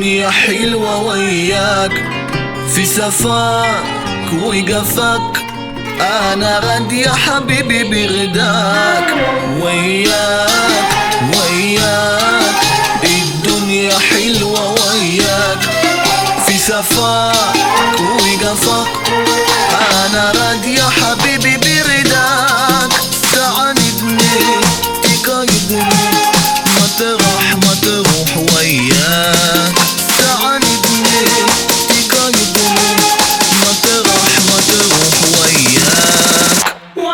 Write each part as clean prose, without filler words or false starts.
الدنيا حلوة وياك، في سفاك وقفك أنا غد يا حبيبي بغداك. وياك وياك الدنيا حلوة وياك، في سفاك وقفك أنا غد يا حبيبي بغداك. تعاندني تقايدني ما تروح ما تروح وياك، تعاندني تقايدني ما تروح ما تروح وياك.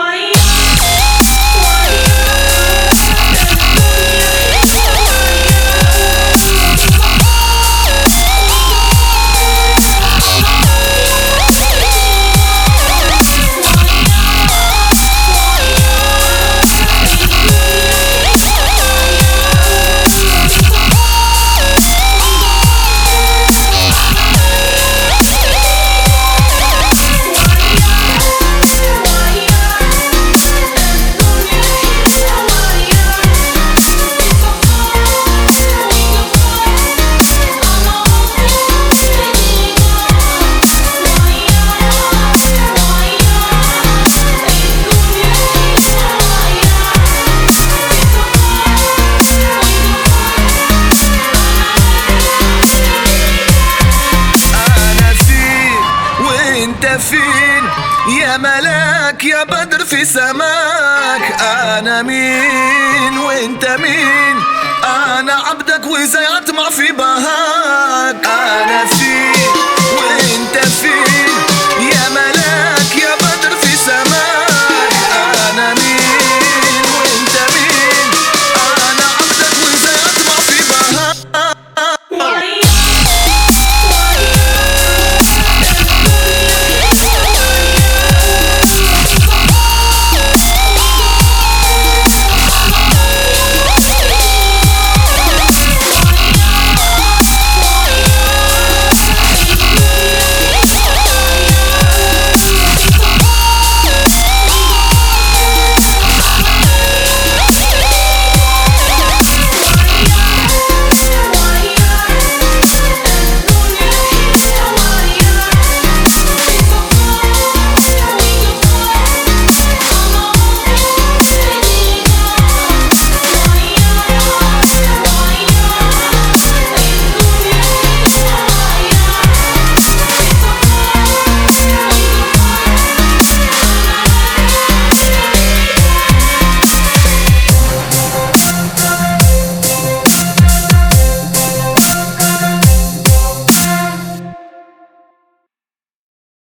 فين يا ملاك يا بدر في سماك؟ أنا مين وإنت مين؟ أنا عبدك وزي أطمع في بهاك. أنا فين